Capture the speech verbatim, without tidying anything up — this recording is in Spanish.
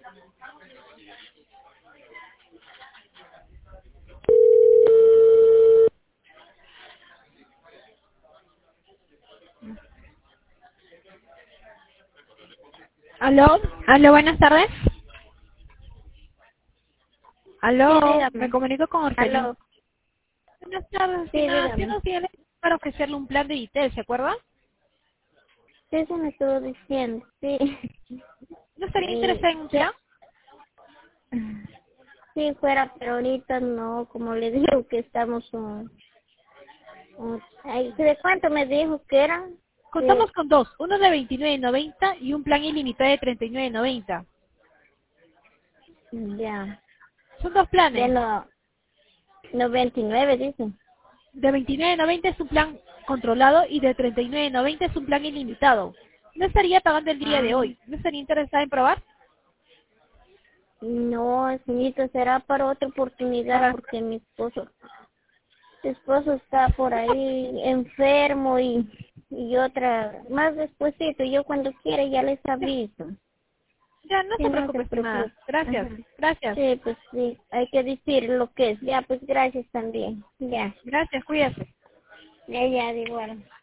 Aló, aló, buenas tardes. Sí, Aló, me dígame. comunico con Orfelín. Aló. Buenas tardes, Sí, Tina. Si dígame. nos tiene para ofrecerle un plan de Vitel, ¿se acuerda? Sí, eso me estuvo diciendo. Sí. ¿No estaría Y, interesada en un plan? ya- sí, fuera, pero ahorita no, como le digo que estamos un... un ay, ¿de cuánto me dijo que eran? Contamos Que, con dos, uno de veintinueve noventa y un plan ilimitado de treinta y nueve noventa. ya, Son dos de planes. no, noventa y nueve dice. De veintinueve noventa es un plan controlado y de treinta y nueve noventa es un plan ilimitado. No estaría pagando el día de Ah, hoy. ¿No estaría interesada en probar? no, señorita, será para otra oportunidad Para... porque mi esposo, mi esposo está por ahí enfermo y, y otra, más despuesito, yo cuando quiera ya les aviso. Ya, no Sí, se no se preocupe, estimada. preocupe. Gracias, Ajá. gracias, Sí, pues sí, hay que decir lo que es. Ya, pues gracias también. Ya, gracias, cuídese. ya, ya, de igual.